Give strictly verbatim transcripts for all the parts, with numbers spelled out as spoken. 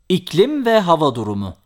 İklim ve hava durumu.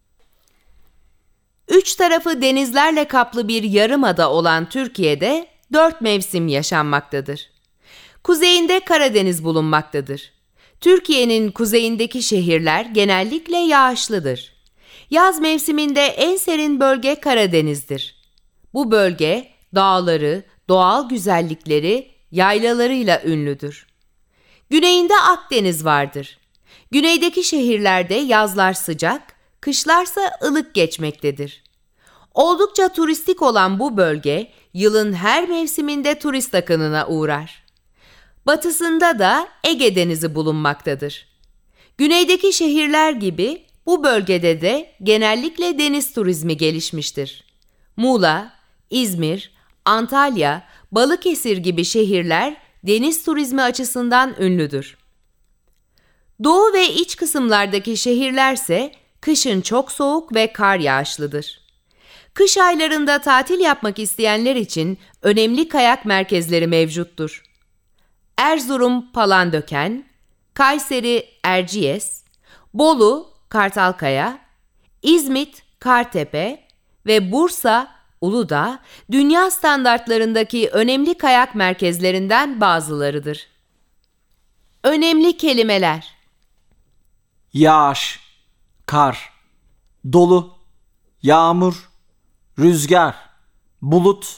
Üç tarafı denizlerle kaplı bir yarımada olan Türkiye'de dört mevsim yaşanmaktadır. Kuzeyinde Karadeniz bulunmaktadır. Türkiye'nin kuzeyindeki şehirler genellikle yağışlıdır. Yaz mevsiminde en serin bölge Karadeniz'dir. Bu bölge dağları, doğal güzellikleri, yaylalarıyla ünlüdür. Güneyinde Akdeniz vardır. Güneydeki şehirlerde yazlar sıcak, kışlarsa ılık geçmektedir. Oldukça turistik olan bu bölge, yılın her mevsiminde turist akınına uğrar. Batısında da Ege Denizi bulunmaktadır. Güneydeki şehirler gibi bu bölgede de genellikle deniz turizmi gelişmiştir. Muğla, İzmir, Antalya, Balıkesir gibi şehirler deniz turizmi açısından ünlüdür. Doğu ve iç kısımlardaki şehirlerse kışın çok soğuk ve kar yağışlıdır. Kış aylarında tatil yapmak isteyenler için önemli kayak merkezleri mevcuttur. Erzurum Palandöken, Kayseri Erciyes, Bolu Kartalkaya, İzmit Kartepe ve Bursa Uludağ dünya standartlarındaki önemli kayak merkezlerinden bazılarıdır. Önemli kelimeler: Yağış, kar, dolu, yağmur, rüzgar, bulut,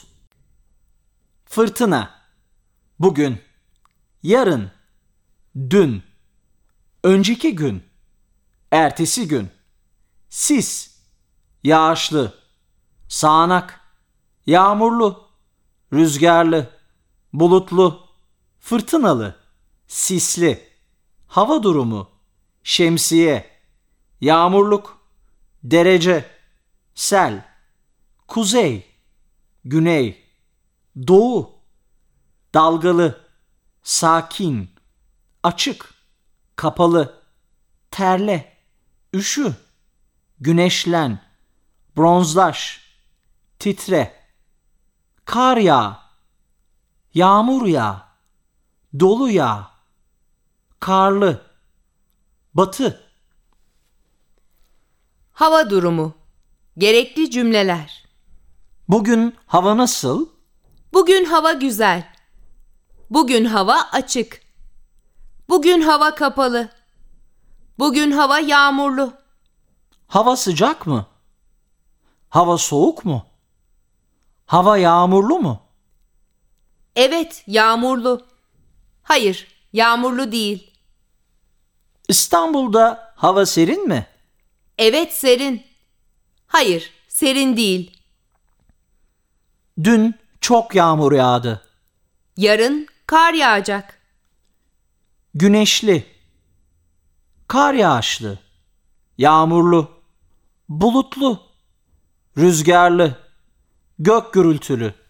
fırtına, bugün, yarın, dün, önceki gün, ertesi gün, sis, yağışlı, sağanak, yağmurlu, rüzgarlı, bulutlu, fırtınalı, sisli, hava durumu, şemsiye, yağmurluk, derece, sel, kuzey, güney, doğu, dalgalı, sakin, açık, kapalı, terle, üşü, güneşlen, bronzlaş, titre, kar yağ, yağmur yağ, dolu yağ, karlı, batı. Hava durumu. Gerekli cümleler: Bugün hava nasıl? Bugün hava güzel. Bugün hava açık. Bugün hava kapalı. Bugün hava yağmurlu. Hava sıcak mı? Hava soğuk mu? Hava yağmurlu mu? Evet, yağmurlu. Hayır, yağmurlu değil. İstanbul'da hava serin mi? Evet, serin. Hayır, serin değil. Dün çok yağmur yağdı. Yarın kar yağacak. Güneşli, kar yağışlı, yağmurlu, bulutlu, rüzgarlı, gök gürültülü.